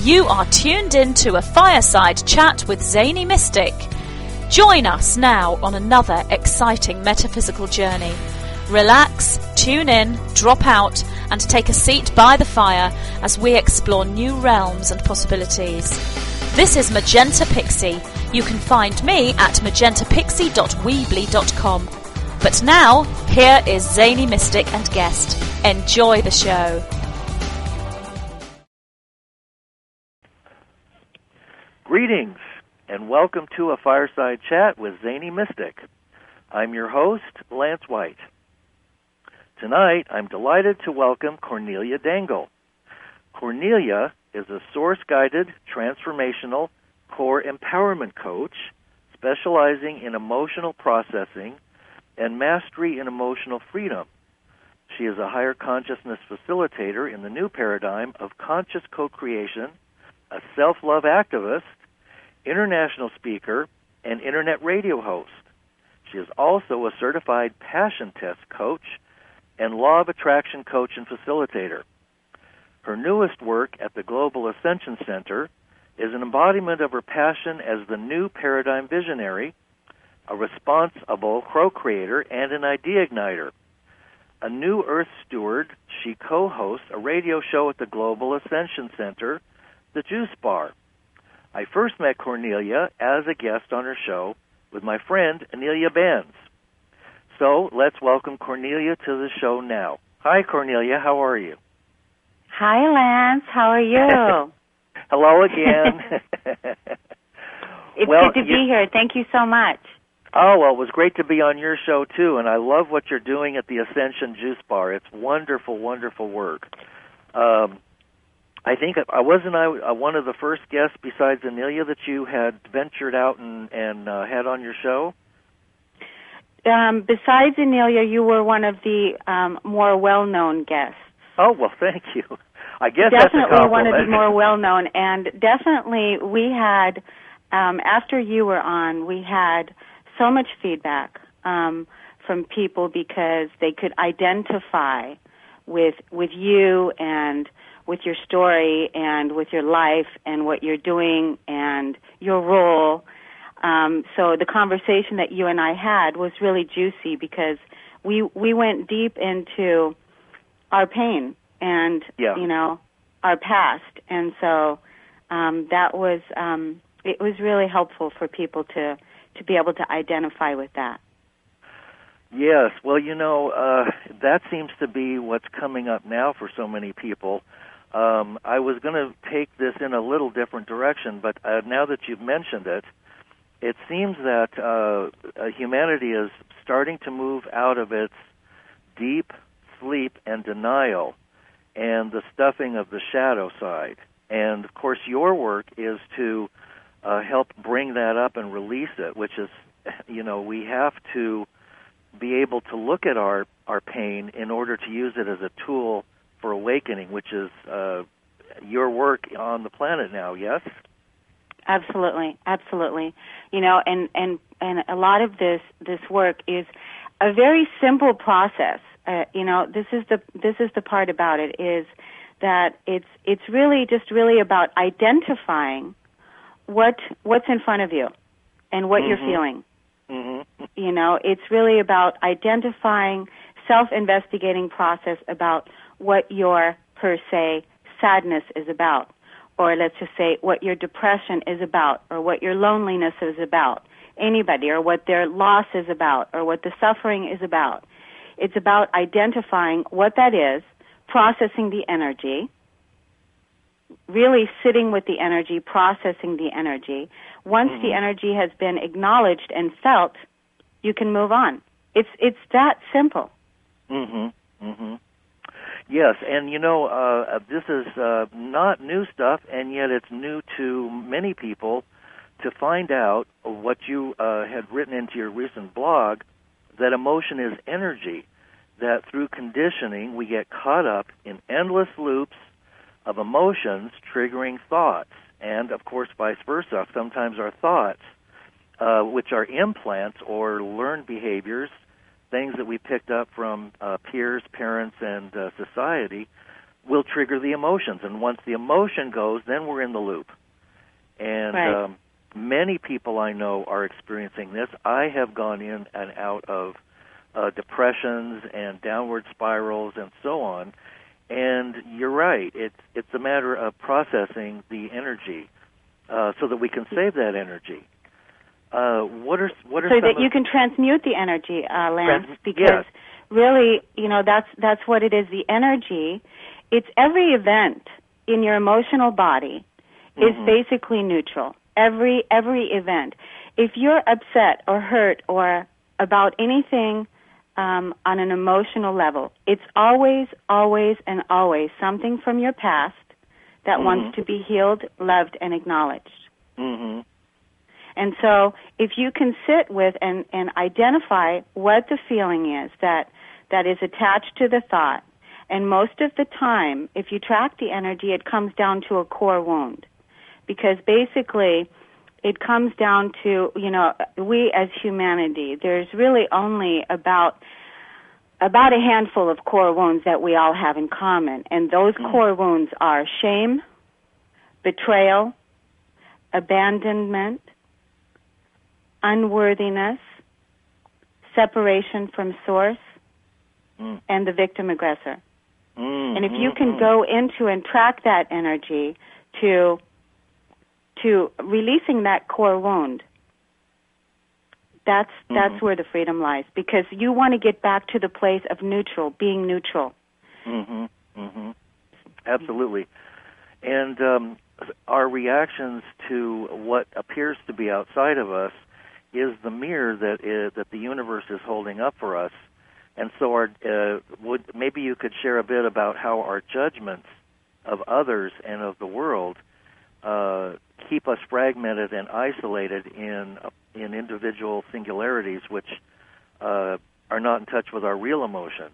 You are tuned in to a fireside chat with Zany Mystic. Join us now on another exciting metaphysical journey. Relax, tune in, drop out, and take a seat by the fire as we explore new realms and possibilities. This is Magenta Pixie. You can find me at magentapixie.weebly.com. But now, here is Zany Mystic and guest. Enjoy the show. Greetings, and welcome to a fireside chat with Zany Mystic. I'm your host, Lance White. Tonight, I'm delighted to welcome Cornelia Dangle. Cornelia is a source-guided, transformational, core empowerment coach specializing in emotional processing and mastery in emotional freedom. She is a higher consciousness facilitator in the new paradigm of conscious co-creation, a self-love activist, international speaker, and internet radio host. She is also a certified passion test coach and law of attraction coach and facilitator. Her newest work at the Global Ascension Center is an embodiment of her passion as the new paradigm visionary, a responsible co-creator, and an idea igniter. A new Earth steward, she co-hosts a radio show at the Global Ascension Center, The Juice Bar. I first met Cornelia as a guest on her show with my friend Anelia Benz. So let's welcome Cornelia to the show now. Hi, Cornelia. How are you? Hi, Lance. How are you? Hello again. It's good to be here. Thank you so much. Oh, well, it was great to be on your show, too, and I love what you're doing at the Ascension Juice Bar. It's wonderful, wonderful work. I think wasn't I one of the first guests besides Anelia that you had ventured out and had on your show? Besides Anelia, you were one of the more well-known guests. Oh, well, thank you. I guess that's a compliment. Definitely one of the more well-known, and definitely we had, after you were on, we had so much feedback from people because they could identify with you and with your story and with your life and what you're doing and your role. So the conversation that you and I had was really juicy because we went deep into our pain and, our past. And so that was, it was really helpful for people to be able to identify with that. Yes. Well, that seems to be what's coming up now for so many people. I was going to take this in a little different direction, but now that you've mentioned it, it seems that humanity is starting to move out of its deep sleep and denial and the stuffing of the shadow side. And, of course, your work is to help bring that up and release it, which is, we have to be able to look at our pain in order to use it as a tool for awakening, which is your work on the planet now, yes? Absolutely, absolutely. And a lot of this work is a very simple process. This is the part about it is that it's really about identifying what's in front of you and what you're feeling. Mm-hmm. It's really about identifying, self-investigating process about what your, per se, sadness is about, or let's just say what your depression is about, or what your loneliness is about, anybody, or what their loss is about, or what the suffering is about. It's about identifying what that is, processing the energy, really sitting with the energy, processing the energy. Once the energy has been acknowledged and felt, you can move on. It's that simple. Mm-hmm. Mm-hmm. Yes, and this is not new stuff, and yet it's new to many people to find out what you had written into your recent blog, that emotion is energy, that through conditioning we get caught up in endless loops of emotions triggering thoughts, and, of course, vice versa. Sometimes our thoughts, which are implants or learned behaviors, things that we picked up from peers, parents, and society, will trigger the emotions. And once the emotion goes, then we're in the loop. And right. Many people I know are experiencing this. I have gone in and out of depressions and downward spirals and so on. And you're right. It's a matter of processing the energy so that we can save that energy. What are so that you can transmute the energy, Lance? Because yes. really, that's what it is. The energy, it's every event in your emotional body is basically neutral. Every event. If you're upset or hurt or about anything on an emotional level, it's always, and always something from your past that wants to be healed, loved, and acknowledged. Mm-hmm. And so if you can sit with and identify what the feeling is that is attached to the thought, and most of the time, if you track the energy, it comes down to a core wound. Because basically, it comes down to, we as humanity, there's really only about a handful of core wounds that we all have in common. And those core wounds are shame, betrayal, abandonment, unworthiness, separation from source, and the victim-aggressor. And if you can go into and track that energy to releasing that core wound, that's where the freedom lies, because you want to get back to the place of being neutral. Absolutely. And our reactions to what appears to be outside of us is the mirror that the universe is holding up for us. And so maybe you could share a bit about how our judgments of others and of the world keep us fragmented and isolated in individual singularities which are not in touch with our real emotions.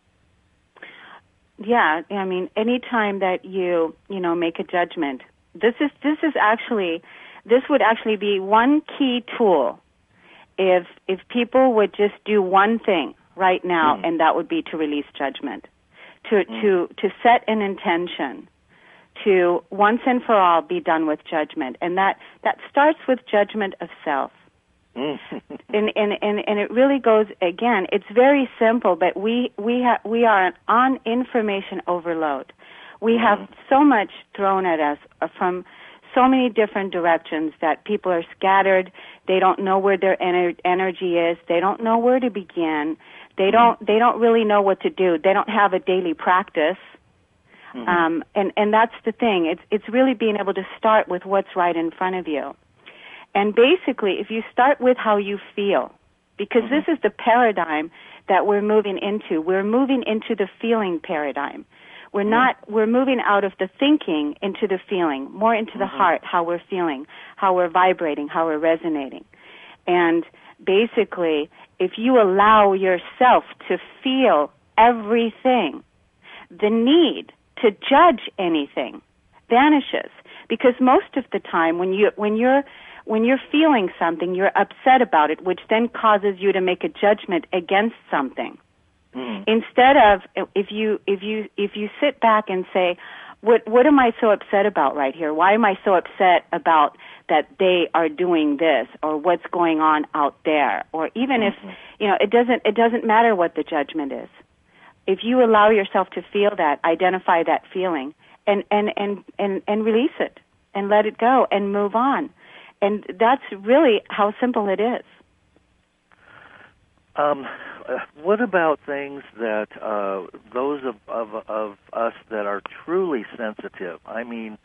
Yeah, I mean, any time that you make a judgment, this would actually be one key tool if people would just do one thing right now, and that would be to release judgment, to set an intention to once and for all be done with judgment, and that starts with judgment of self. And it really goes, again, it's very simple, but we are on information overload. We have so much thrown at us from so many different directions that people are scattered. They don't know where their energy is. They don't know where to begin. They don't really know what to do. They don't have a daily practice. And that's the thing. It's really being able to start with what's right in front of you. And basically, if you start with how you feel, because this is the paradigm that we're moving into. We're moving into the feeling paradigm. We're moving out of the thinking into the feeling, more into the heart, how we're feeling, how we're vibrating, how we're resonating. And basically, if you allow yourself to feel everything, the need to judge anything vanishes. Because most of the time when you're feeling something, you're upset about it, which then causes you to make a judgment against something. Instead of, if you sit back and say, what am I so upset about right here? Why am I so upset about that they are doing this, or what's going on out there? Or even if it doesn't matter what the judgment is. If you allow yourself to feel that, identify that feeling, and release it, and let it go, and move on. And that's really how simple it is. What about things that those of us that are truly sensitive? I mean,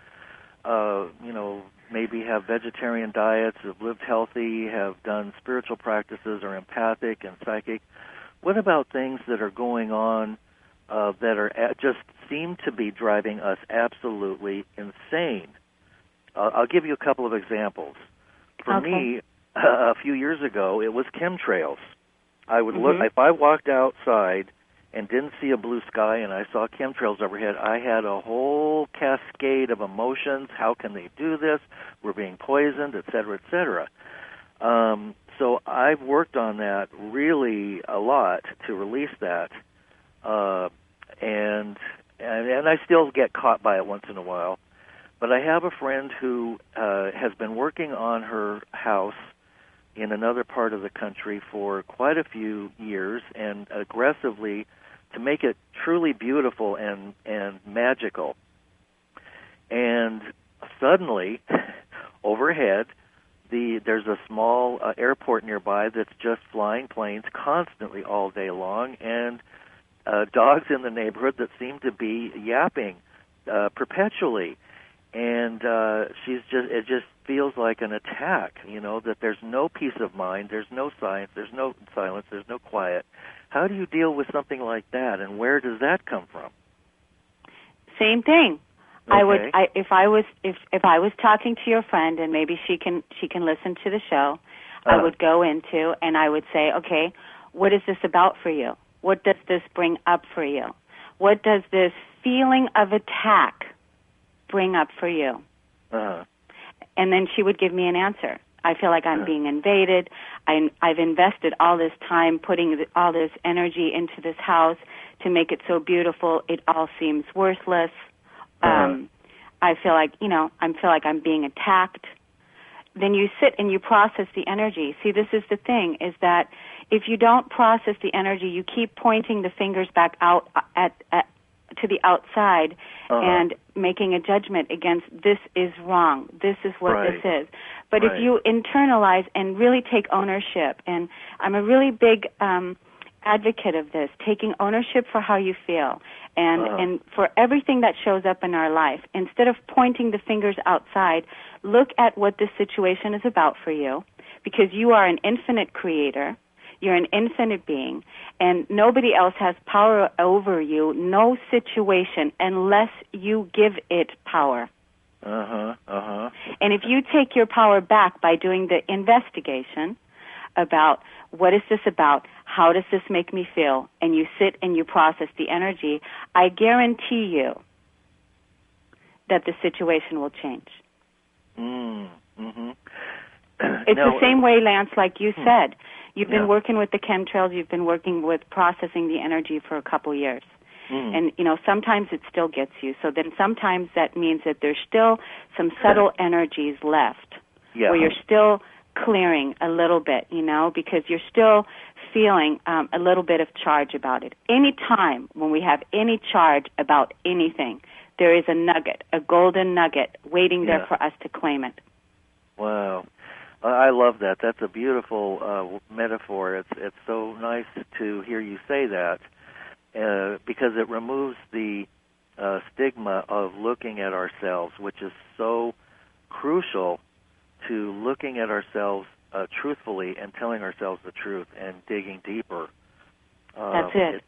maybe have vegetarian diets, have lived healthy, have done spiritual practices, are empathic and psychic. What about things that are going on that are just seem to be driving us absolutely insane? I'll give you a couple of examples. For me, a few years ago, it was chemtrails. I would look, if I walked outside and didn't see a blue sky and I saw chemtrails overhead, I had a whole cascade of emotions. How can they do this? We're being poisoned, et cetera, et cetera. So I've worked on that really a lot to release that. And and I still get caught by it once in a while. But I have a friend who has been working on her house in another part of the country for quite a few years, and aggressively to make it truly beautiful and magical. And suddenly, overhead, there's a small airport nearby that's just flying planes constantly all day long, and dogs in the neighborhood that seem to be yapping perpetually. And it just feels like an attack, that there's no peace of mind, there's no science, there's no silence, there's no quiet. How do you deal with something like that, and where does that come from? Same thing. Okay. If I was talking to your friend, and maybe she can listen to the show, I would go into and I would say, okay, what is this about for you? What does this bring up for you? What does this feeling of attack bring up for you? And then she would give me an answer. I feel like I'm being invaded. I've invested all this time putting all this energy into this house to make it so beautiful. It all seems worthless. I feel like, I'm being attacked. Then you sit and you process the energy. See, this is the thing, is that if you don't process the energy, you keep pointing the fingers back out to the outside and making a judgment against, this is wrong, this is what this is. But if you internalize and really take ownership, and I'm a really big advocate of this, taking ownership for how you feel and for everything that shows up in our life. Instead of pointing the fingers outside, look at what this situation is about for you, because you are an infinite creator. You're an infinite being, and nobody else has power over you, no situation, unless you give it power. And if you take your power back by doing the investigation about what is this about, how does this make me feel, and you sit and you process the energy, I guarantee you that the situation will change. It's the same way, Lance, like you said. You've been working with the chemtrails, you've been working with processing the energy for a couple years. And, sometimes it still gets you. So then sometimes that means that there's still some subtle energies left where you're still clearing a little bit, because you're still feeling a little bit of charge about it. Any time when we have any charge about anything, there is a nugget, a golden nugget waiting there for us to claim it. Wow. I love that. That's a beautiful metaphor. It's so nice to hear you say that because it removes the stigma of looking at ourselves, which is so crucial to looking at ourselves truthfully and telling ourselves the truth and digging deeper. That's it.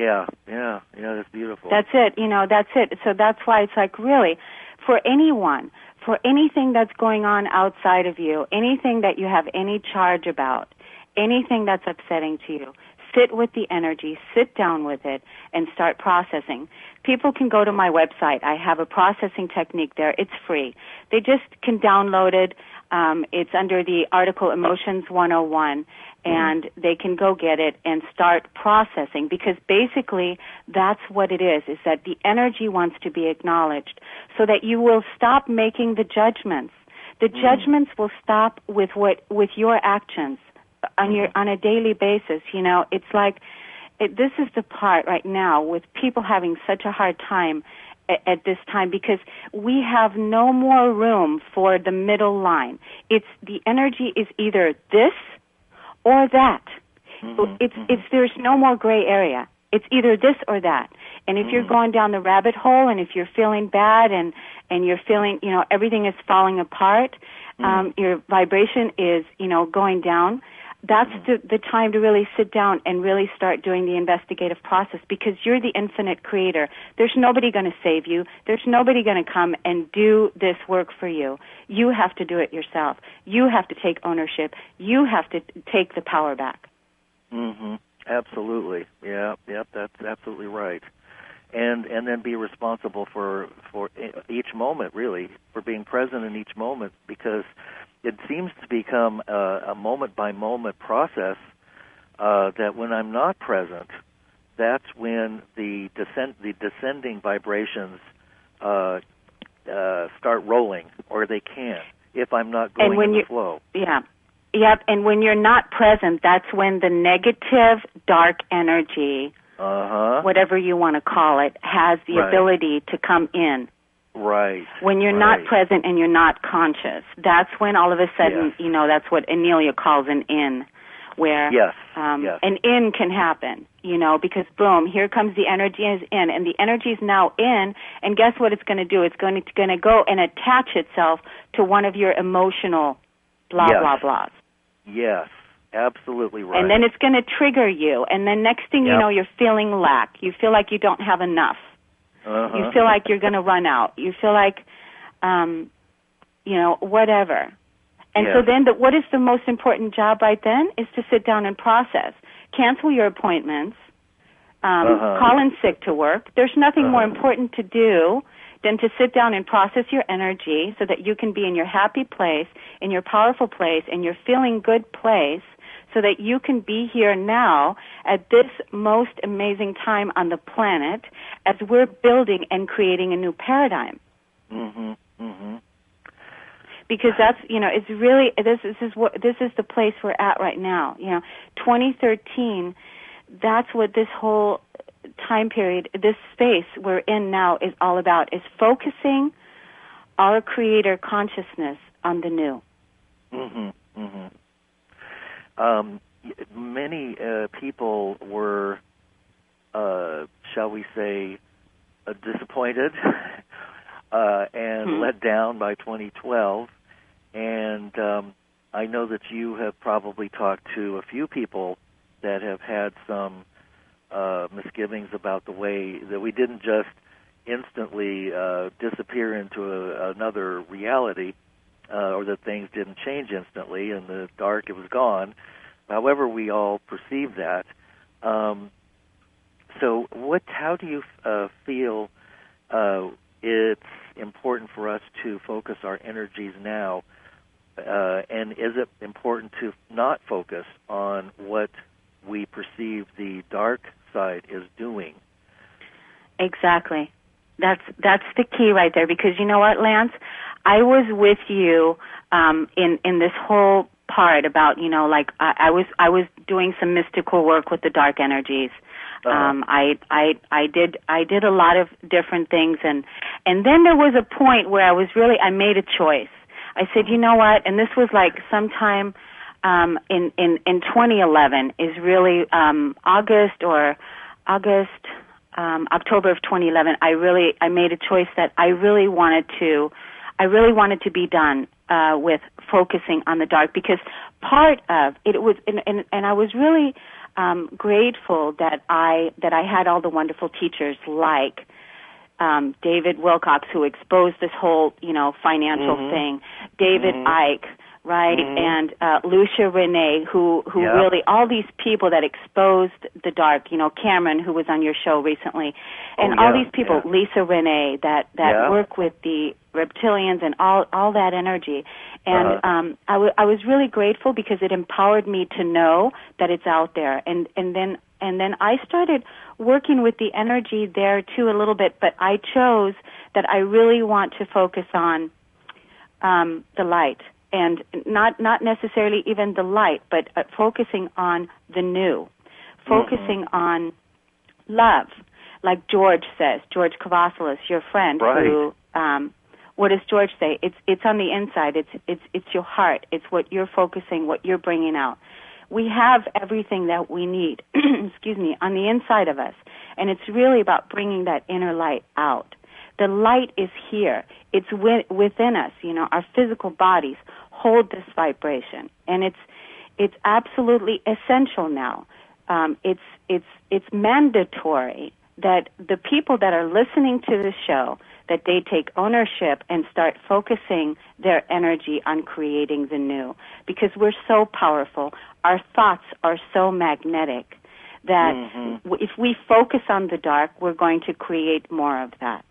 That's beautiful. That's it. That's it. So that's why it's like, really, for anyone, for anything that's going on outside of you, anything that you have any charge about, anything that's upsetting to you, sit with the energy, sit down with it, and start processing. People can go to my website. I have a processing technique there. It's free. They just can download it. It's under the article Emotions 101, and they can go get it and start processing, because basically that's what it is that the energy wants to be acknowledged so that you will stop making the judgments. The judgments will stop with your actions on a daily basis. It's like this is the part right now with people having such a hard time at this time, because we have no more room for the middle line. It's the energy is either this or that. There's no more gray area. It's either this or that. And if you're going down the rabbit hole, and if you're feeling bad and you're feeling, everything is falling apart, your vibration is, going down, that's the time to really sit down and really start doing the investigative process, because you're the infinite creator. There's nobody going to save you. There's nobody going to come and do this work for you. You have to do it yourself. You have to take ownership. You have to take the power back. Absolutely. Yep, that's absolutely right. And then be responsible for each moment, really, for being present in each moment, because it seems to become a moment-by-moment process that when I'm not present, that's when the descending vibrations start rolling, or they can, if I'm not going in the flow. Yeah. Yep, and when you're not present, that's when the negative, dark energy, whatever you want to call it, has the ability to come in. Right. When you're not present and you're not conscious, that's when all of a sudden, that's what Anelia calls an in, where an in can happen, because boom, here comes the energy is in, and the energy is now in, and guess what it's going to do? It's going to go and attach itself to one of your emotional blah, blah, blahs. Yes, absolutely right. And then it's going to trigger you, and then next thing you know, you're feeling lack. You feel like you don't have enough. You feel like you're going to run out. You feel like, whatever. And so then what is the most important job right then is to sit down and process. Cancel your appointments. Call in sick to work. There's nothing more important to do than to sit down and process your energy so that you can be in your happy place, in your powerful place, in your feeling good place, so that you can be here now at this most amazing time on the planet as we're building and creating a new paradigm. Because that's, it's really, this is the place we're at right now. 2013, that's what this whole time period, this space we're in now is all about, is focusing our creator consciousness on the new. Many people were, shall we say, disappointed and let down by 2012. And I know that you have probably talked to a few people that have had some misgivings about the way that we didn't just instantly disappear into another reality, or that things didn't change instantly and the dark, it was gone. However we all perceive that. So how do you feel it's important for us to focus our energies now? And is it important to not focus on what we perceive the dark side is doing? Exactly. That's the key right there, because you know what, Lance? I was with you in this whole part about, I was doing some mystical work with the dark energies. I did a lot of different things, and then there was a point where I made a choice. I said, you know what? And this was like sometime in 2011, is really October of 2011. I made a choice that I really wanted to be done with focusing on the dark, because part of it was, and I was really grateful that I had all the wonderful teachers like David Wilcox, who exposed this whole financial thing, David Icke, right, and Lucia Renee, who really, all these people that exposed the dark, Cameron, who was on your show recently, and all these people, Lisa Renee, that work with the reptilians and all that energy. And I was really grateful because it empowered me to know that it's out there. And then I started working with the energy there too a little bit, but I chose that I really want to focus on the light. And not necessarily even the light, but focusing on the new, focusing on love, like George says, George Kavasalis, your friend, who. What does George say? It's on the inside. It's your heart. It's what you're focusing, what you're bringing out. We have everything that we need, excuse me, on the inside of us, and it's really about bringing that inner light out. The light is here. It's within us. Our physical bodies hold this vibration, and it's absolutely essential now. It's mandatory that the people that are listening to the show, that they take ownership and start focusing their energy on creating the new, because we're so powerful. Our thoughts are so magnetic that if we focus on the dark, we're going to create more of that.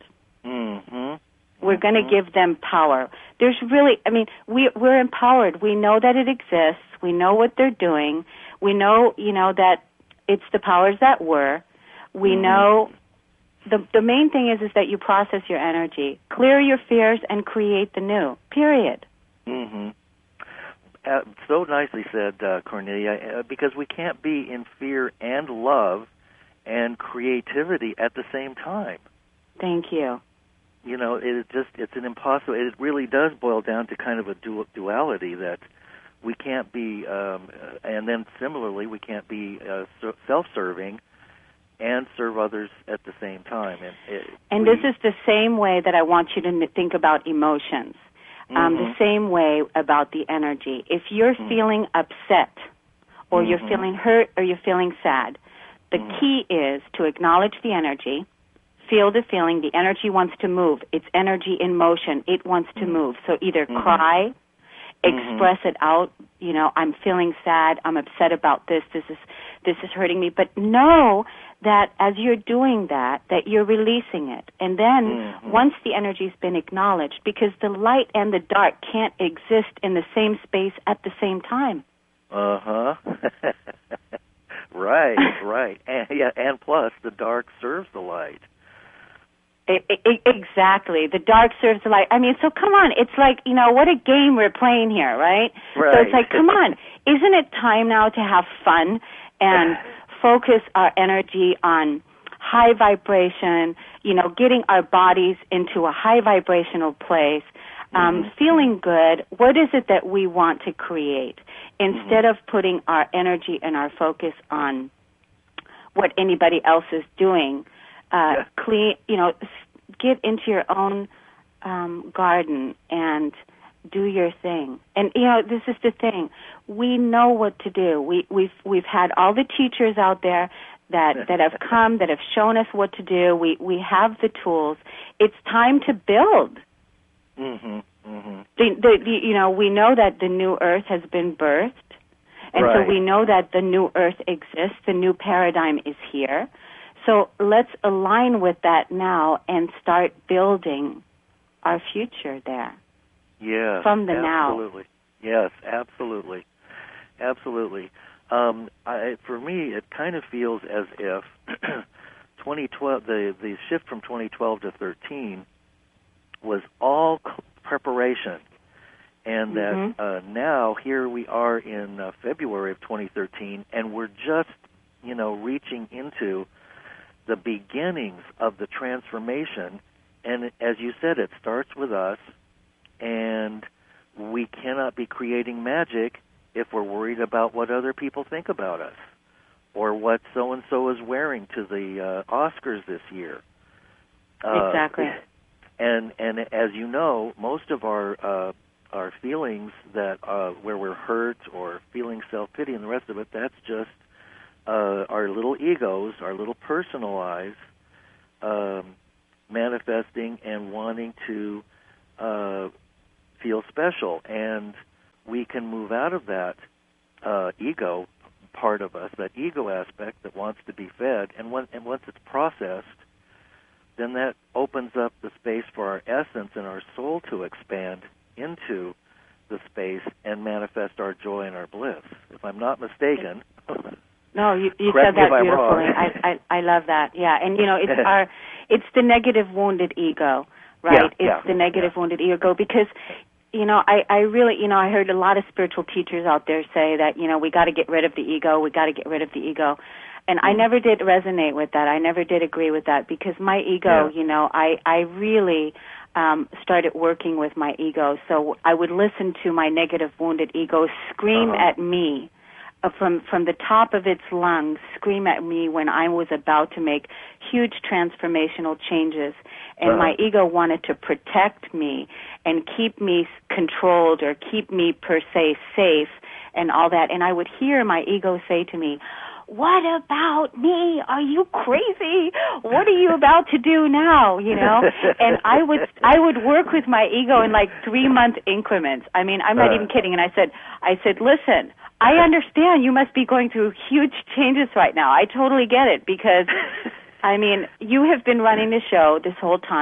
We're going to give them power. There's really, we're empowered. We know that it exists. We know what they're doing. We know, that it's the powers that were. We know the main thing is that you process your energy, clear your fears, and create the new, period. Mm-hmm. So nicely said, Cornelia, because we can't be in fear and love and creativity at the same time. Thank you. You know, it's an impossible, it really does boil down to kind of a duality that we can't be, and then similarly, we can't be self-serving and serve others at the same time. And this is the same way that I want you to think about emotions. The same way about the energy. If you're feeling upset, or you're feeling hurt, or you're feeling sad, the key is to acknowledge the energy, feel the feeling. The energy wants to move. It's energy in motion. It wants to move. So either cry, express it out. You know, I'm feeling sad. I'm upset about this. This is hurting me. But know that as you're doing that you're releasing it. And then once the energy's been acknowledged, because the light and the dark can't exist in the same space at the same time. Right. And plus the dark serves the light. Exactly. The dark serves the light. I mean, so come on. It's like, you know, what a game we're playing here, right? Right. So it's like, come on. Isn't it time now to have fun and focus our energy on high vibration, you know, getting our bodies into a high vibrational place, feeling good? What is it that we want to create? Instead of putting our energy and our focus on what anybody else is doing, get into your own garden and do your thing. And you know, this is the thing. We know what to do. We've had all the teachers out there that have come, that have shown us what to do. We have the tools. It's time to build. You know, we know that the new earth has been birthed, and so we know that the new earth exists. The new paradigm is here. So let's align with that now and start building our future there. Yes, from the absolutely. now. Yes, absolutely. For me, it kind of feels as if 2012, the shift from 2012 to 13 was all preparation, and that now here we are in February of 2013, and we're just, you know, reaching into the beginnings of the transformation. And as you said, it starts with us, and we cannot be creating magic if we're worried about what other people think about us or what so-and-so is wearing to the Oscars this year. Exactly. And as you know, most of our feelings that where we're hurt or feeling self-pity and the rest of it, that's just our little egos, our little personalized manifesting and wanting to feel special. And we can move out of that ego part of us, that ego aspect that wants to be fed, and once it's processed, then that opens up the space for our essence and our soul to expand into the space and manifest our joy and our bliss. If I'm not mistaken. No, you said that beautifully. I love that. Yeah, and you know, it's the negative wounded ego, right? It's the negative wounded ego, because you know, I really, you know, I heard a lot of spiritual teachers out there say that, you know, we got to get rid of the ego, and I never did resonate with that. I never did agree with that, because my ego, you know, I really started working with my ego. So I would listen to my negative wounded ego scream at me from the top of its lungs, scream at me when I was about to make huge transformational changes. And my ego wanted to protect me and keep me controlled or keep me, per se, safe and all that. And I would hear my ego say to me, "What about me? Are you crazy? What are you about to do now?" You know? And I would work with my ego in like 3-month increments. I mean, I'm not even kidding. And I said, "Listen, I understand you must be going through huge changes right now. I totally get it, because I mean, you have been running the show this whole time.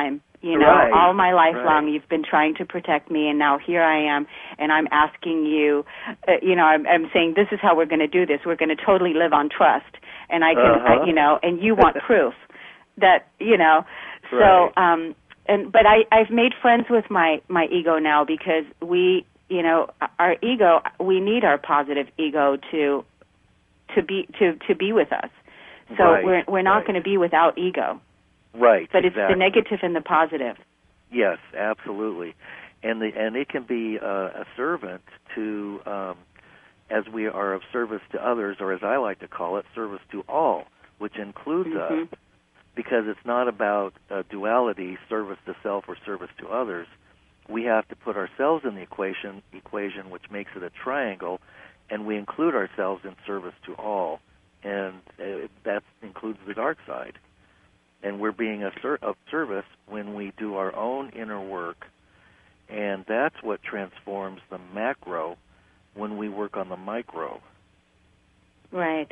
You know, right. all my life right. long, you've been trying to protect me, and now here I am, and I'm asking you, I'm saying, this is how we're going to do this. We're going to totally live on trust. And I can, and you want proof that, Right. So, but I've made friends with my ego now, because our ego, we need our positive ego to be with us. So right. we're not going to be without ego. Right. But exactly. it's the negative and the positive. Yes, absolutely. And it can be a servant to, as we are of service to others, or as I like to call it, service to all, which includes us, because it's not about duality, service to self or service to others. We have to put ourselves in the equation, which makes it a triangle, and we include ourselves in service to all, and that includes the dark side. And we're being of service when we do our own inner work, and that's what transforms the macro when we work on the micro. Right.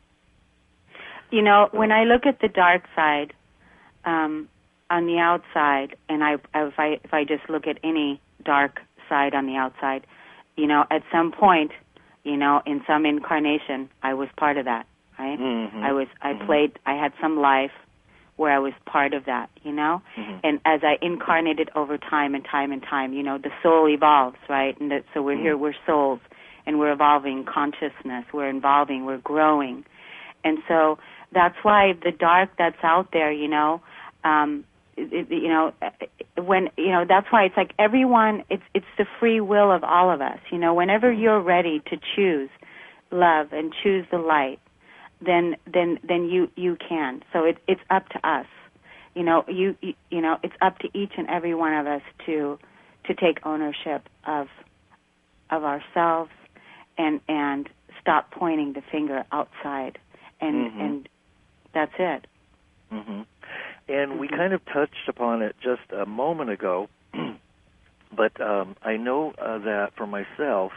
When I look at the dark side on the outside, and if I just look at any dark side on the outside, at some point, in some incarnation, I was part of that, right? Mm-hmm. I had some life where I was part of that, and as I incarnated over time and time and time, the soul evolves, right? And so we're here, we're souls, and we're evolving consciousness, we're evolving, we're growing. And so that's why the dark that's out there, that's why it's like everyone, it's the free will of all of us. Whenever you're ready to choose love and choose the light, then you can. So it's up to us. It's up to each and every one of us to take ownership of ourselves and stop pointing the finger outside. And that's it. Mm-hmm. And we kind of touched upon it just a moment ago, but I know that for myself,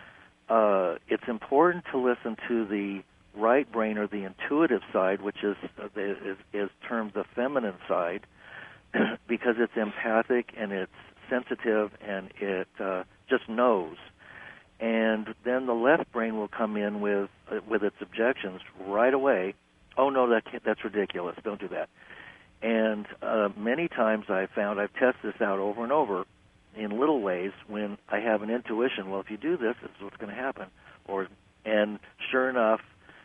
it's important to listen to the right brain, or the intuitive side, which is termed the feminine side, because it's empathic and it's sensitive and it just knows. And then the left brain will come in with its objections right away. Oh no, that's ridiculous. Don't do that. And many times I've tested this out over and over in little ways when I have an intuition. Well, if you do this, this is what's going to happen. And sure enough,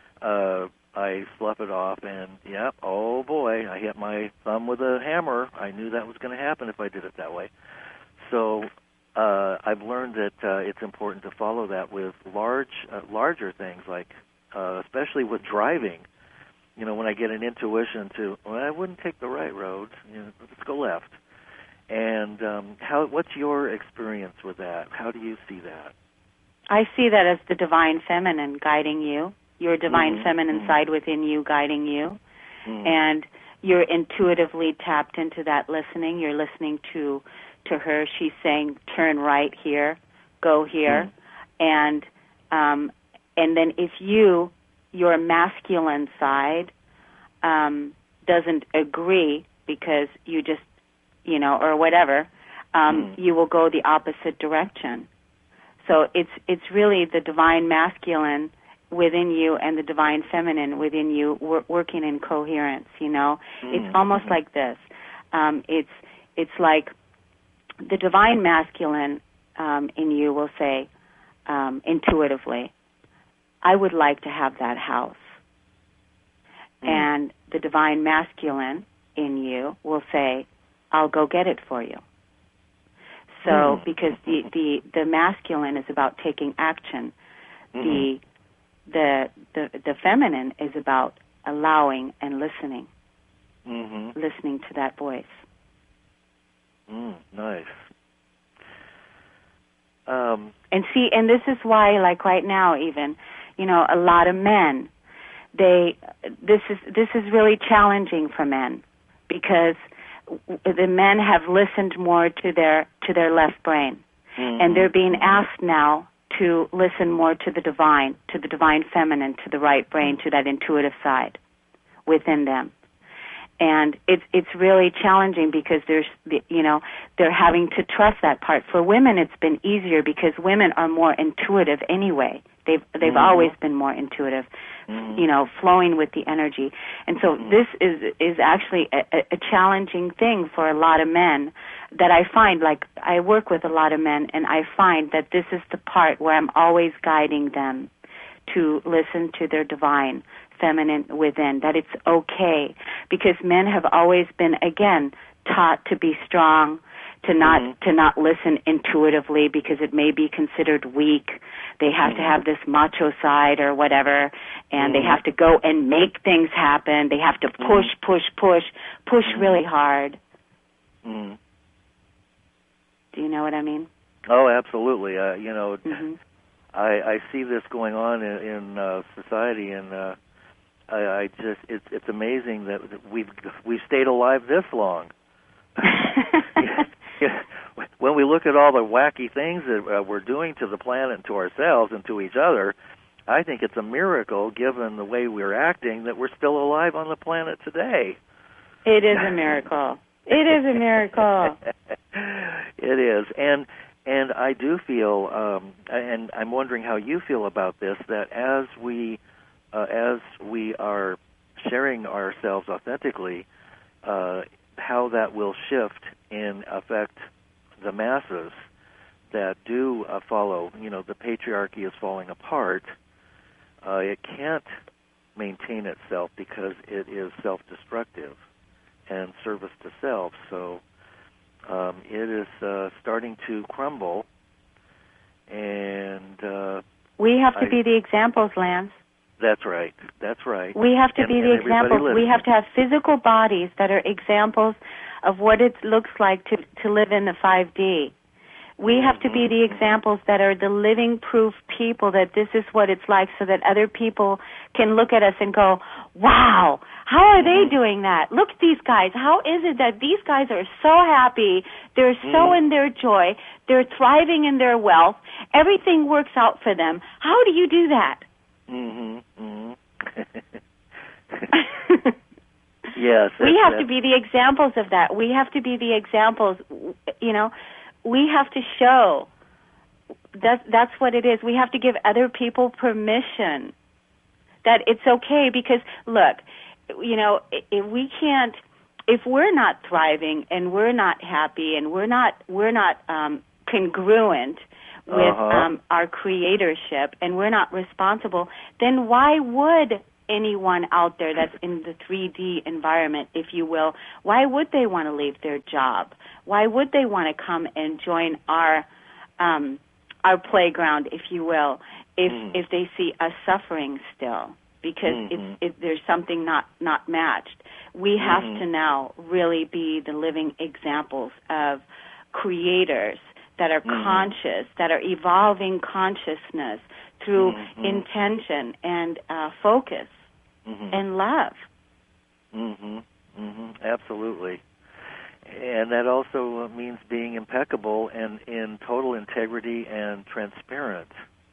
I slough it off, and oh boy, I hit my thumb with a hammer. I knew that was going to happen if I did it that way. So I've learned that it's important to follow that with larger things, like especially with driving. When I get an intuition I wouldn't take the right road. Let's go left. And what's your experience with that? How do you see that? I see that as the divine feminine guiding you, your divine feminine side within you guiding you, and you're intuitively tapped into that listening. You're listening to her. She's saying, turn right here, go here, and then if your masculine side doesn't agree because you just, or whatever, you will go the opposite direction. So it's really the divine masculine within you and the divine feminine within you working in coherence, It's almost like this. It's like the divine masculine in you will say intuitively, I would like to have that house. And the divine masculine in you will say, I'll go get it for you. So because the masculine is about taking action, the feminine is about allowing and listening, listening to that voice. Nice. And this is why, like right now, even a lot of men, this is really challenging for men, because the men have listened more to their left brain, and they're being asked now to listen more to the divine feminine, to the right brain, to that intuitive side within them. And it's really challenging because they're having to trust that part. For women, it's been easier because women are more intuitive anyway. They've always been more intuitive, flowing with the energy. And so this is actually a challenging thing for a lot of men that I find. Like, I work with a lot of men, and I find that this is the part where I'm always guiding them to listen to their divine feminine within, that it's okay, because men have always been, again, taught to be strong, to not listen intuitively because it may be considered weak. They have to have this macho side or whatever, and they have to go and make things happen. They have to push really hard. Do you know what I mean? Oh, absolutely. I see this going on in society, and I just it's amazing that we've stayed alive this long. When we look at all the wacky things that we're doing to the planet and to ourselves and to each other, I think it's a miracle, given the way we're acting, that we're still alive on the planet today. It is a miracle. It is a miracle. It is, and I do feel, and I'm wondering how you feel about this, that as we are sharing ourselves authentically, how that will shift and affect the masses that do follow. The patriarchy is falling apart. It can't maintain itself because it is self-destructive and service to self. So it is starting to crumble, and we have to be the examples, Lance. That's right. That's right. We have to be the examples. We have to have physical bodies that are examples of what it looks like to live in the 5D. We have to be the examples that are the living proof people that this is what it's like, so that other people can look at us and go, wow, how are they doing that? Look at these guys. How is it that these guys are so happy? They're so in their joy. They're thriving in their wealth. Everything works out for them. How do you do that? Yes. We have to be the examples of that. We have to be the examples, we have to show that's what it is. We have to give other people permission that it's okay, because look, if we're not thriving and we're not happy and we're not congruent with our creatorship and we're not responsible, then why would anyone out there that's in the 3D environment, if you will, why would they want to leave their job? Why would they want to come and join our playground, if you will, if they see us suffering still? Because there's something not matched. We have to now really be the living examples of creators that are conscious, that are evolving consciousness through intention and focus and love. Absolutely. And that also means being impeccable and in total integrity and transparent.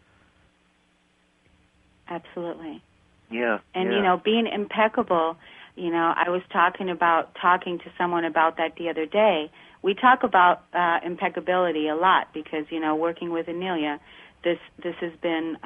Absolutely. Yeah. And, being impeccable, I was talking to someone about that the other day. We talk about impeccability a lot because, working with Anelia, this has been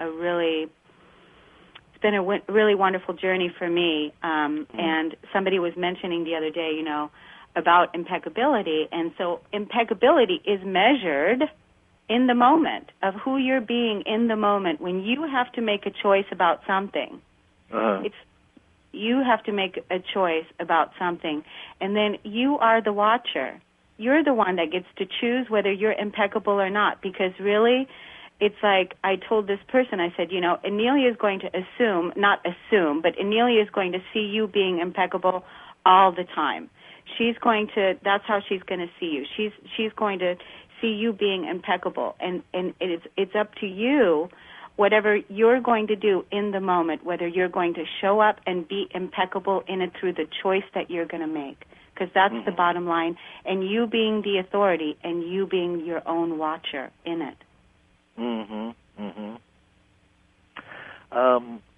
it's been a really wonderful journey for me. And somebody was mentioning the other day, about impeccability. And so impeccability is measured in the moment of who you're being in the moment. When you have to make a choice about something, you have to make a choice about something, and then you are the watcher. You're the one that gets to choose whether you're impeccable or not, because really, it's like I told this person, I said, Anelia is going to but Anelia is going to see you being impeccable all the time. That's how she's going to see you. She's going to see you being impeccable, and it's up to you, whatever you're going to do in the moment, whether you're going to show up and be impeccable in it through the choice that you're going to make, because that's the bottom line, and you being the authority and you being your own watcher in it.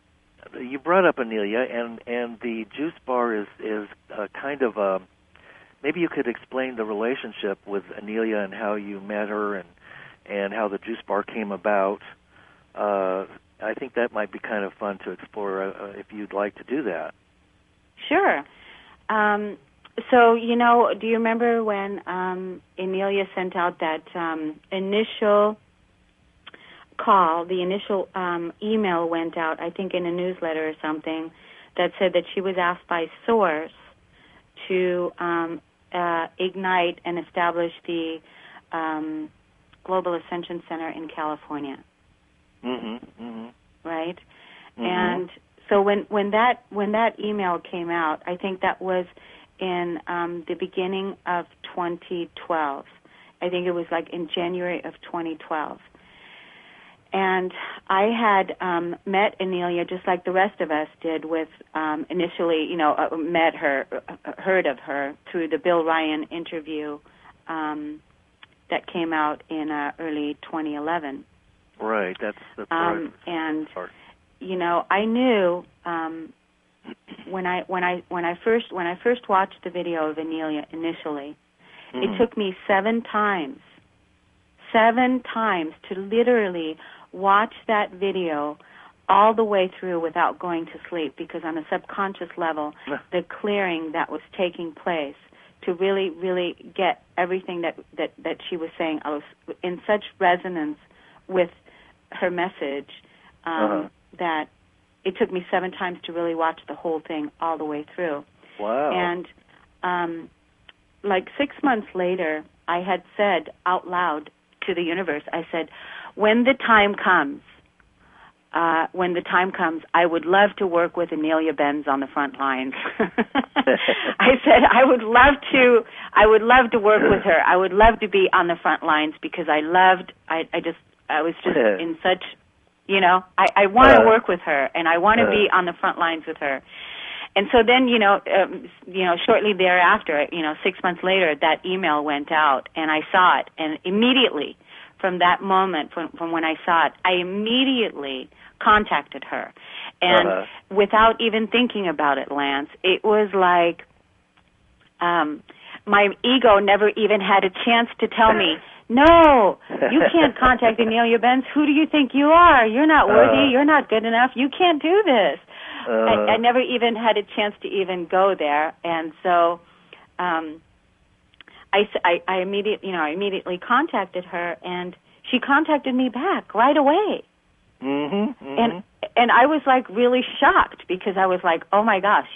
you brought up Anelia, and the juice bar is kind of a. Maybe you could explain the relationship with Anelia and how you met her and how the juice bar came about. I think that might be kind of fun to explore if you'd like to do that. Sure. So, do you remember when Anelia sent out that initial call, the initial email went out, I think in a newsletter or something, that said that she was asked by Source to ignite and establish the Global Ascension Center in California. Mm-hmm. Mm-hmm. Right? Mm-hmm. And so when that email came out, I think that was in the beginning of 2012. I think it was like in January of 2012. And I had met Anelia just like the rest of us did with initially, met her, heard of her through the Bill Ryan interview that came out in early 2011. Right, that's right. And I knew when I first watched the video of Anelia initially, it took me 7 times to literally watch that video all the way through without going to sleep, because on a subconscious level, the clearing that was taking place to really, really get everything that she was saying, I was in such resonance with her message that it took me 7 times to really watch the whole thing all the way through. Wow. And like 6 months later, I had said out loud to the universe, I said, when the time comes, I would love to work with Anelia Benz on the front lines. I said I would love to work with her. I would love to be on the front lines because I was just in such, I want to work with her and I want to be on the front lines with her. And so then, shortly thereafter, 6 months later, that email went out and I saw it, and immediately from that moment, from when I saw it, I immediately contacted her. And without even thinking about it, Lance, it was like my ego never even had a chance to tell me, no, you can't contact Anelia Benz. Who do you think you are? You're not worthy. You're not good enough. You can't do this. I never even had a chance to even go there. And so I immediately contacted her, and she contacted me back right away. Mm-hmm, mm-hmm. And I was like really shocked because I was like, oh my gosh,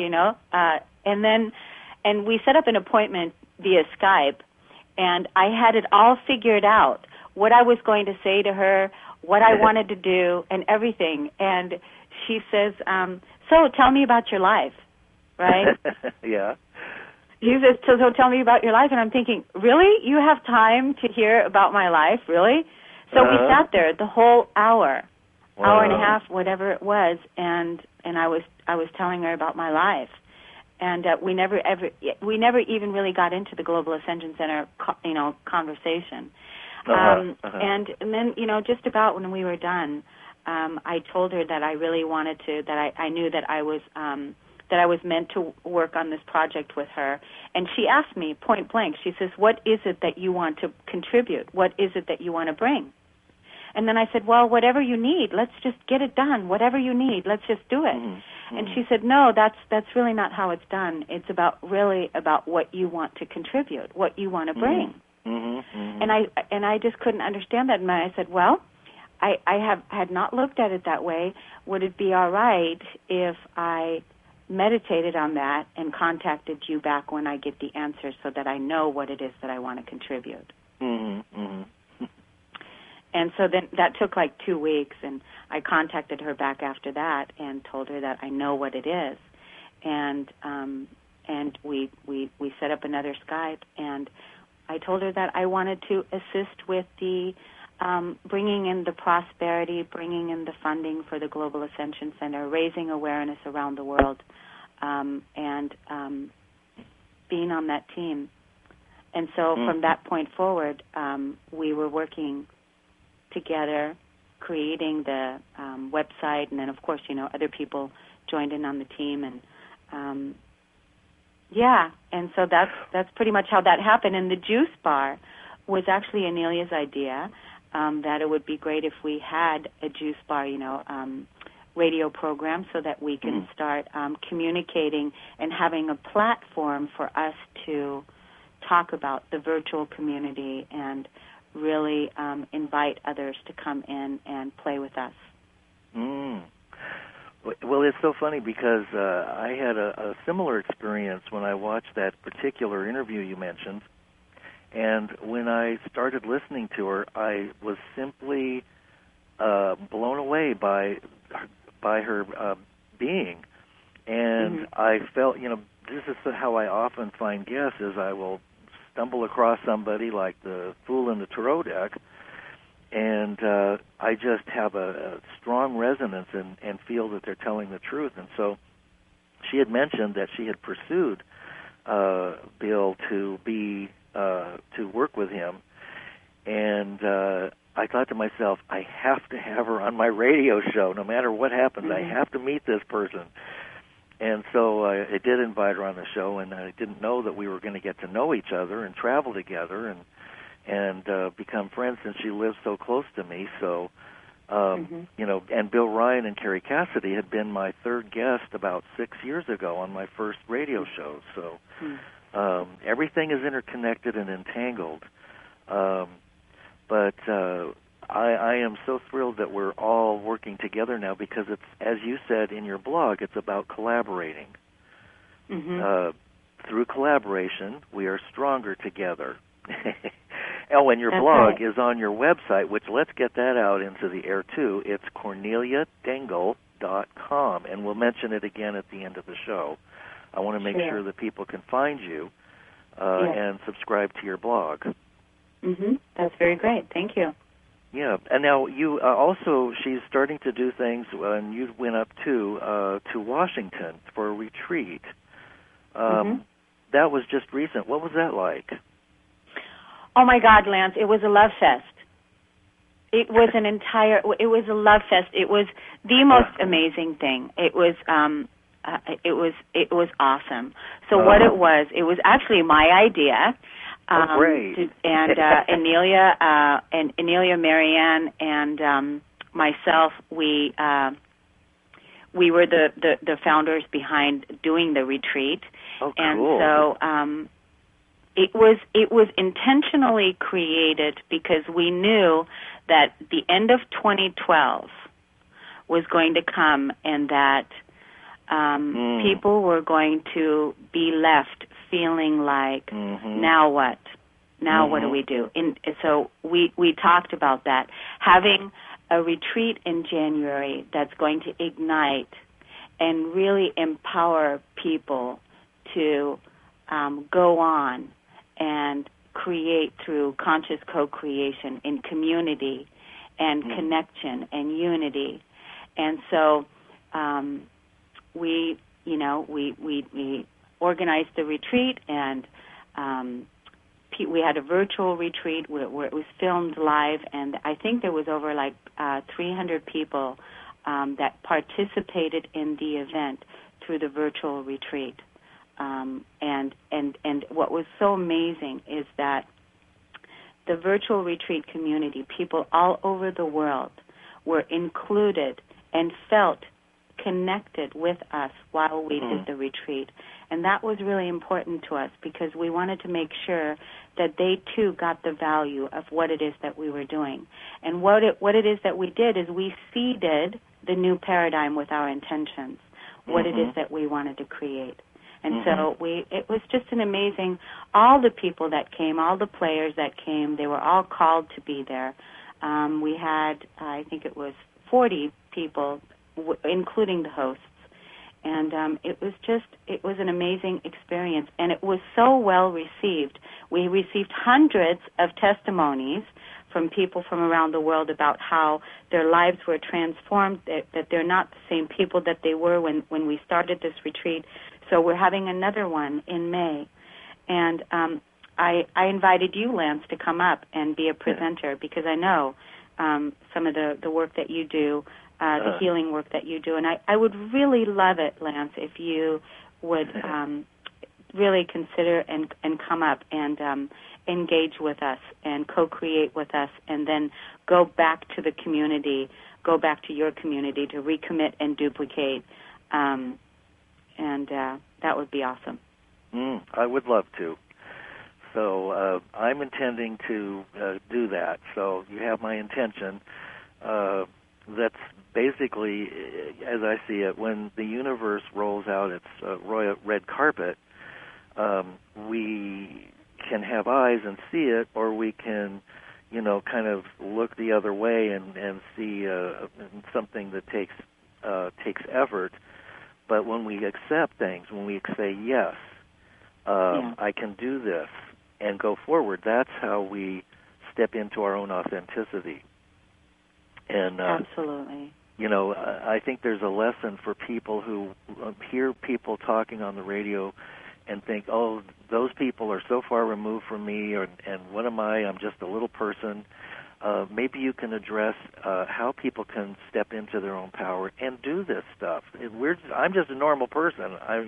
and we set up an appointment via Skype, and I had it all figured out, what I was going to say to her, what I wanted to do, and everything. And she says, so tell me about your life, right? Yeah. He says, so tell me about your life. And I'm thinking, really? You have time to hear about my life? Really? So we sat there the whole hour, hour and a half, whatever it was, and I was telling her about my life. And we never even really got into the Global Ascension Center, conversation. And then, just about when we were done, I told her that I really wanted to, that I knew that I was meant to work on this project with her. And she asked me point blank, she says, what is it that you want to contribute? What is it that you want to bring? And then I said, well, whatever you need, let's just get it done. Whatever you need, let's just do it. Mm-hmm. And she said, no, that's really not how it's done. It's about what you want to contribute, what you want to bring. Mm-hmm. Mm-hmm. And I just couldn't understand that. And I said, well, I had not looked at it that way. Would it be all right if I meditated on that and contacted you back when I get the answer so that I know what it is that I want to contribute? Mm-hmm. Mm-hmm. And so then that took like 2 weeks, and I contacted her back after that and told her that I know what it is. And we set up another Skype, and I told her that I wanted to assist with the bringing in the prosperity, bringing in the funding for the Global Ascension Center, raising awareness around the world, and being on that team. And so from that point forward, we were working together creating the website, and then, of course, other people joined in on the team, and and so that's pretty much how that happened. And the juice bar was actually Anelia's idea, that it would be great if we had a juice bar, radio program, so that we can start communicating and having a platform for us to talk about the virtual community and really invite others to come in and play with us. Well, it's so funny because I had a similar experience when I watched that particular interview you mentioned. And when I started listening to her, I was simply blown away by her being. And I felt, this is how I often find guests, is I will stumble across somebody like the Fool in the Tarot deck, and I just have a strong resonance and feel that they're telling the truth. And so she had mentioned that she had pursued Bill to be to work with him, and I thought to myself, I have to have her on my radio show. No matter what happens, I have to meet this person. And so I did invite her on the show, and I didn't know that we were going to get to know each other and travel together and become friends, since she lives so close to me. So, and Bill Ryan and Carrie Cassidy had been my third guest about 6 years ago on my first radio show. So everything is interconnected and entangled. But I am so thrilled that we're all working together now, because it's, as you said in your blog, it's about collaborating. Through collaboration, we are stronger together. Oh, and your blog is on your website, which, let's get that out into the air, too. It's CorneliaDengle.com, and we'll mention it again at the end of the show. I want to make sure that people can find you and subscribe to your blog. That's very great. Thank you. Yeah, and now you also, she's starting to do things, and you went up to Washington for a retreat. That was just recent. What was that like? Oh my God, Lance! It was a love fest. It was a love fest. It was the most amazing thing. It was awesome. So what it was actually my idea. Great. And Anelia, Marianne, and myself, we were the founders behind doing the retreat. Oh, cool. And so it was intentionally created because we knew that the end of 2012 was going to come, and that people were going to be left feeling like, now what? Now what do we do? And so we talked about that. Having a retreat in January that's going to ignite and really empower people to go on and create through conscious co-creation in community and connection and unity. And so we organized the retreat, and we had a virtual retreat where it was filmed live, and I think there was over 300 people that participated in the event through the virtual retreat. And what was so amazing is that the virtual retreat community, people all over the world, were included and felt connected with us while we did the retreat. And that was really important to us, because we wanted to make sure that they too got the value of what it is that we were doing. And what it is that we did is we seeded the new paradigm with our intentions, what it is that we wanted to create. And so it was just an amazing, all the people that came, all the players that came, they were all called to be there. We had, I think it was 40 people, including the hosts. And it was an amazing experience. And it was so well received. We received hundreds of testimonies from people from around the world about how their lives were transformed, that they're not the same people that they were when we started this retreat. So we're having another one in May. And I invited you, Lance, to come up and be a presenter, because I know some of the work that you do, the healing work that you do. And I would really love it, Lance, if you would really consider and come up and engage with us and co-create with us, and then go back to the community, go back to your community to recommit and duplicate. And that would be awesome. I would love to. So I'm intending to do that. So you have my intention. That's basically, as I see it, when the universe rolls out its royal red carpet, we can have eyes and see it, or we can, kind of look the other way and see something that takes effort. But when we accept things, when we say yes, I can do this and go forward, that's how we step into our own authenticity. And absolutely. I think there's a lesson for people who hear people talking on the radio and think, oh, those people are so far removed from me, and what am I? I'm just a little person. Maybe you can address how people can step into their own power and do this stuff. I'm just a normal person. I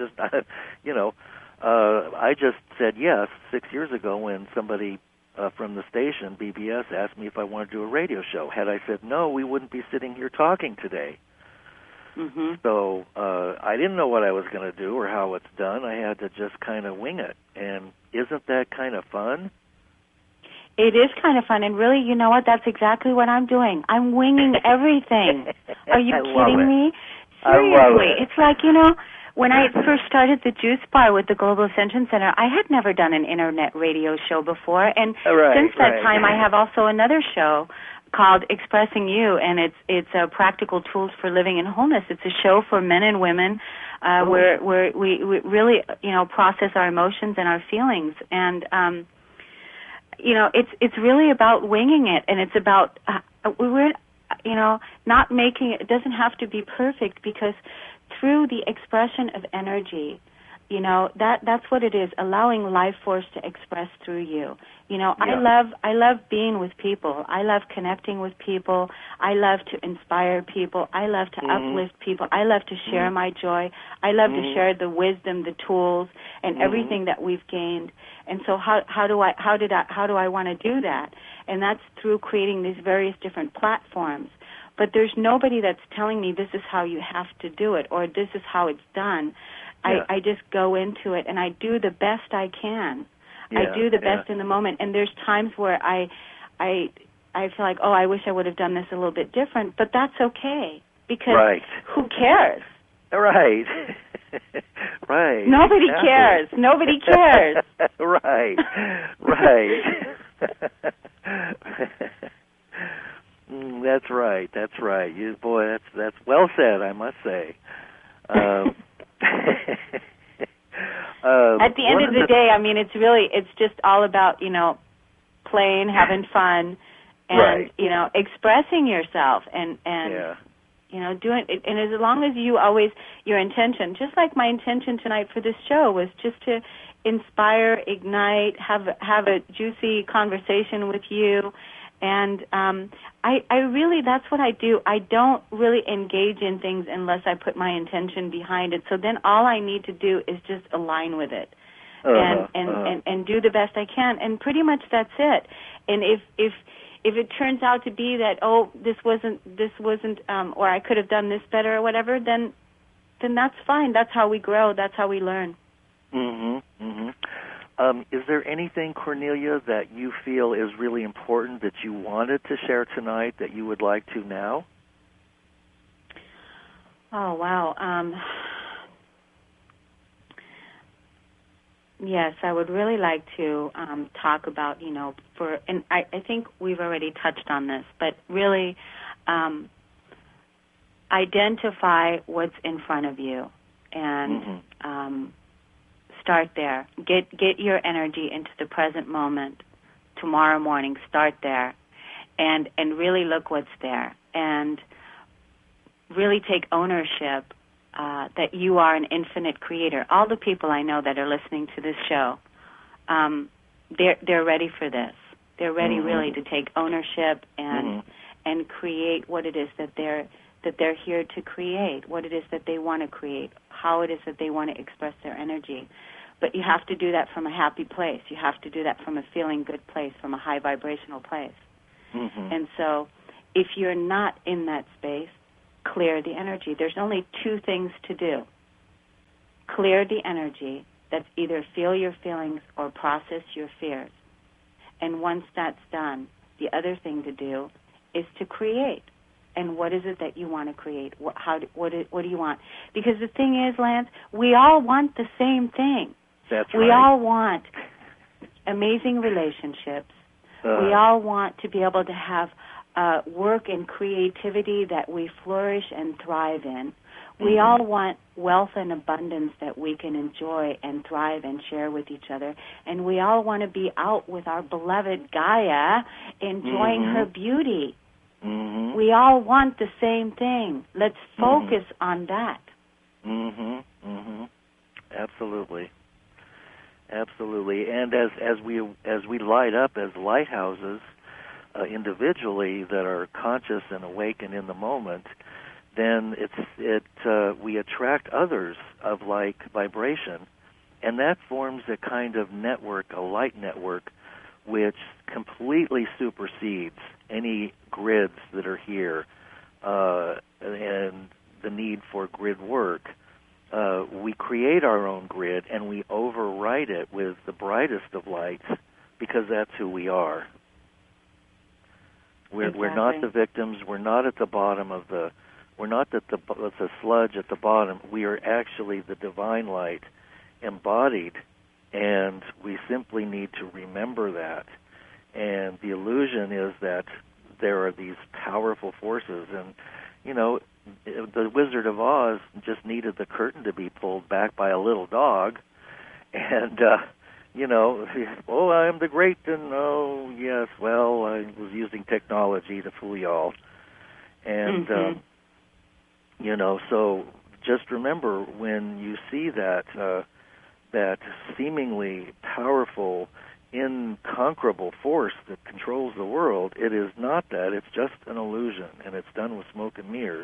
just said yes 6 years ago when somebody from the station, BBS, asked me if I wanted to do a radio show. Had I said no, we wouldn't be sitting here talking today. Mm-hmm. So I didn't know what I was going to do or how it's done. I had to just kind of wing it. And isn't that kind of fun? It is kind of fun. And really, you know what? That's exactly what I'm doing. I'm winging everything. Are you kidding me? Seriously. I love it. It's like, when I first started the Juice Bar with the Global Ascension Center, I had never done an internet radio show before. And since that time, I have also another show called Expressing You, and it's practical tools for living in wholeness. It's a show for men and women where we really process our emotions and our feelings, and it's really about winging it, and it's about we're not making it. It doesn't have to be perfect, because through the expression of energy, that's what it is, allowing life force to express through you. Yeah. I love being with people. I love connecting with people. I love to inspire people. I love to uplift people. I love to share my joy. I love to share the wisdom, the tools, and everything that we've gained. And so how do I want to do that? And that's through creating these various different platforms. But there's nobody that's telling me this is how you have to do it, or this is how it's done. Yeah. I just go into it, and I do the best I can. Yeah, I do the best in the moment. And there's times where I feel like, oh, I wish I would have done this a little bit different, but that's okay, because who cares? Right. Right. Nobody cares. Nobody cares. Right. That's right. That's right. That's well said, I must say. At the end of the day, it's just all about, playing, having fun, and, expressing yourself and doing it. And as long as you always, your intention, just like my intention tonight for this show was just to inspire, ignite, have a juicy conversation with you. And I really, that's what I do. I don't really engage in things unless I put my intention behind it. So then all I need to do is just align with it and do the best I can. And pretty much that's it. And if it turns out to be that, this wasn't, or I could have done this better or whatever, then that's fine. That's how we grow. That's how we learn. Mm-hmm. Mm-hmm. Is there anything, Cornelia, that you feel is really important that you wanted to share tonight that you would like to now? Oh, wow. Yes, I would really like to talk about, and I think we've already touched on this, but really identify what's in front of you and start there. Get your energy into the present moment. Tomorrow morning, start there, and really look what's there, and really take ownership that you are an infinite creator. All the people I know that are listening to this show, they're ready for this. They're ready really to take ownership and create what it is that they're here to create, what it is that they want to create, how it is that they want to express their energy. But you have to do that from a happy place. You have to do that from a feeling good place, from a high vibrational place. And so if you're not in that space, clear the energy. There's only two things to do. Clear the energy. That's either feel your feelings or process your fears. And once that's done, the other thing to do is to create. And what is it that you want to create? What do you want? Because the thing is, Lance, we all want the same thing. That's we right. all want amazing relationships. We all want to be able to have work and creativity that we flourish and thrive in. We all want wealth and abundance that we can enjoy and thrive and share with each other. And we all want to be out with our beloved Gaia, enjoying her beauty. We all want the same thing. Let's focus on that. Absolutely. Absolutely. And as we light up as lighthouses individually that are conscious and awakened in the moment, then we attract others of like vibration, and that forms a kind of network, a light network, which completely supersedes any grids that are here and the need for grid work. We create our own grid and we override it with the brightest of lights because that's who we We're not the victims. We're not at the bottom of the. We're not at the sludge at the bottom. We are actually the divine light embodied, and we simply need to remember that. And the illusion is that there are these powerful forces, and the Wizard of Oz just needed the curtain to be pulled back by a little dog, and oh, I'm the great, and oh yes, well, I was using technology to fool y'all, and so just remember when you see that seemingly powerful, inconquerable force that controls the world, it is not that. It's just an illusion, and it's done with smoke and mirrors.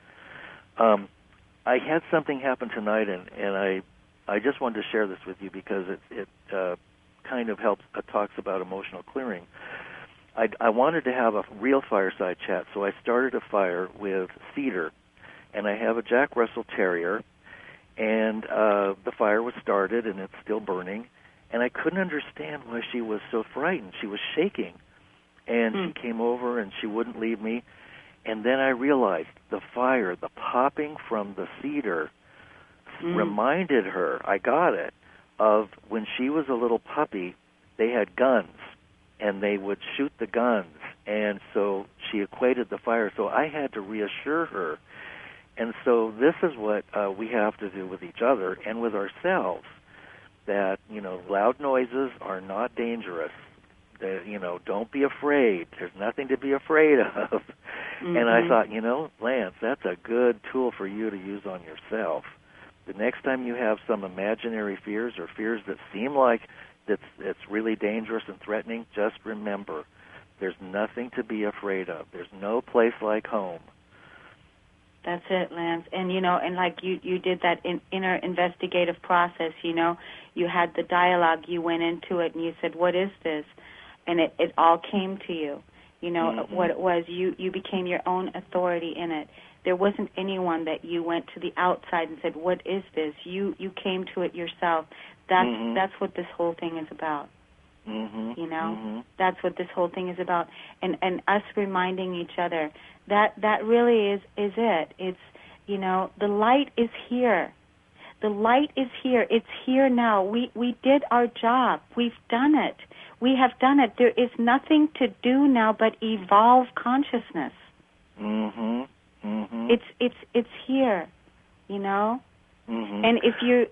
I had something happen tonight, and I just wanted to share this with you because it kind of helps, talks about emotional clearing. I wanted to have a real fireside chat, so I started a fire with cedar, and I have a Jack Russell Terrier, and the fire was started, and it's still burning, and I couldn't understand why she was so frightened. She was shaking, and she came over, and she wouldn't leave me, and then I realized the fire, the popping from the cedar, reminded her, I got it, of when she was a little puppy, they had guns, and they would shoot the guns, and so she equated the fire. So I had to reassure her. And so this is what we have to do with each other and with ourselves, that, loud noises are not dangerous. That, don't be afraid. There's nothing to be afraid of. And I thought, Lance, that's a good tool for you to use on yourself. The next time you have some imaginary fears or fears that seem like it's really dangerous and threatening, just remember, there's nothing to be afraid of. There's no place like home. That's it, Lance. And, and like you did that inner investigative process, you had the dialogue, you went into it, and you said, what is this? And it all came to you. What it was, you became your own authority in it. There wasn't anyone that you went to the outside and said, what is this? You came to it yourself. That's what this whole thing is about. That's what this whole thing is about. And us reminding each other that really is it. It's, the light is here. The light is here. It's here now. We did our job. We've done it. We have done it. There is nothing to do now but evolve consciousness. It's here, And if you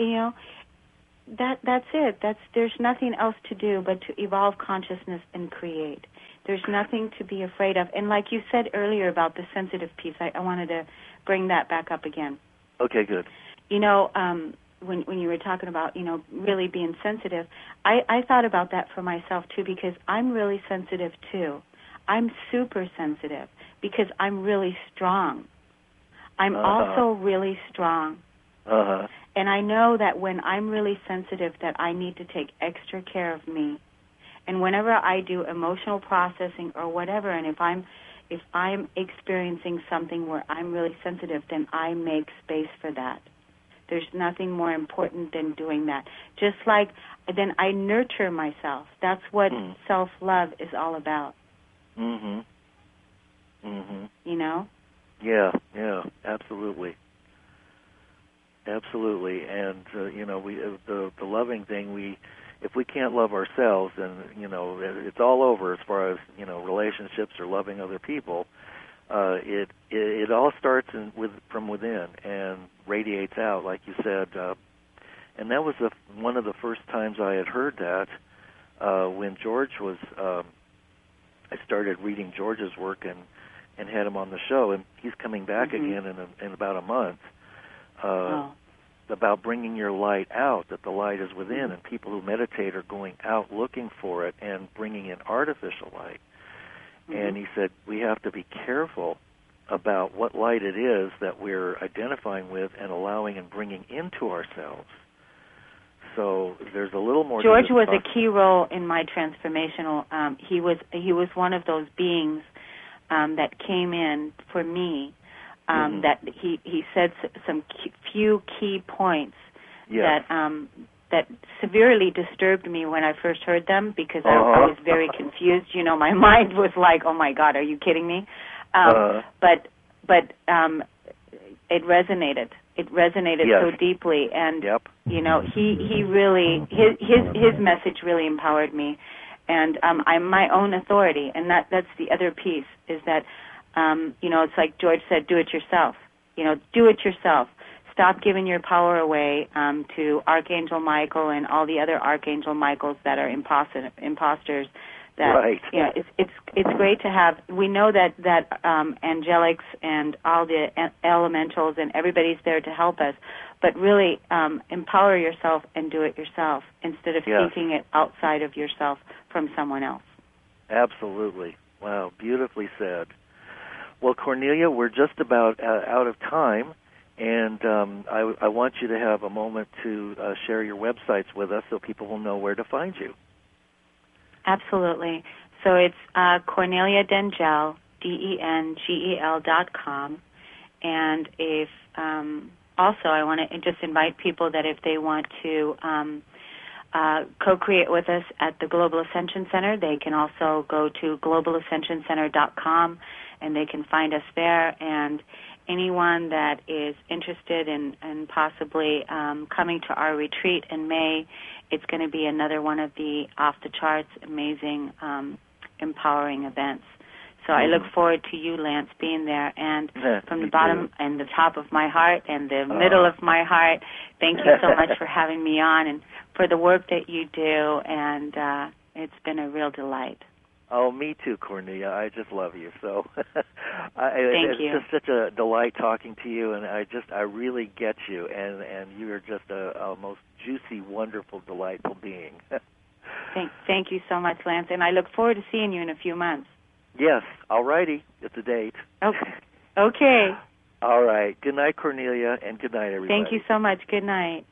that's it. There's nothing else to do but to evolve consciousness and create. There's nothing to be afraid of. And like you said earlier about the sensitive piece, I wanted to bring that back up again. Okay, good. when you were talking about, really being sensitive, I thought about that for myself too, because I'm really sensitive too. I'm super sensitive because I'm really strong. I'm also really strong. And I know that when I'm really sensitive that I need to take extra care of me. And whenever I do emotional processing or whatever, and if I'm experiencing something where I'm really sensitive, then I make space for that. There's nothing more important than doing that. Just like then I nurture myself. That's what self-love is all about. Yeah, absolutely. Absolutely. And the loving thing, if we can't love ourselves, then it's all over as far as relationships or loving other people. It all starts from within and radiates out, like you said. And that was one of the first times I had heard that when George was. I started reading George's work and had him on the show, and he's coming back again in about a month. About bringing your light out, that the light is within, and people who meditate are going out looking for it and bringing in artificial light. And he said we have to be careful about what light it is that we're identifying with and allowing and bringing into ourselves. So there's a little more. George was a key role in my transformational. He was one of those beings that came in for me. That he said some few key points that severely disturbed me when I first heard them, because I was very confused. My mind was like, "Oh my God, are you kidding me?" But it resonated. It resonated so deeply, and he really his message really empowered me, and I'm my own authority, and that's the other piece is that. It's like George said, do it yourself. Do it yourself. Stop giving your power away to Archangel Michael and all the other Archangel Michaels that are imposters. That it's great to have. We know that angelics and all the elementals and everybody's there to help us, but really empower yourself and do it yourself instead of seeking it outside of yourself from someone else. Absolutely. Wow, beautifully said. Well, Cornelia, we're just about out of time, and I want you to have a moment to share your websites with us so people will know where to find you. Absolutely. So it's Cornelia Dengel, DENGEL.com, and if also I want to just invite people that if they want to co-create with us at the Global Ascension Center, they can also go to globalascensioncenter.com, and they can find us there. And anyone that is interested in possibly coming to our retreat in May, it's going to be another one of the off-the-charts, amazing, empowering events. So I look forward to you, Lance, being there. And from the bottom and the top of my heart and the middle of my heart, thank you so much for having me on and for the work that you do. And it's been a real delight. Oh, me too, Cornelia. I just love you. So Thank you. It's just such a delight talking to you, and I really get you, and you are just a most juicy, wonderful, delightful being. Thank you so much, Lance, and I look forward to seeing you in a few months. Yes, all righty. It's a date. Okay. All right. Good night, Cornelia, and good night, everybody. Thank you so much. Good night.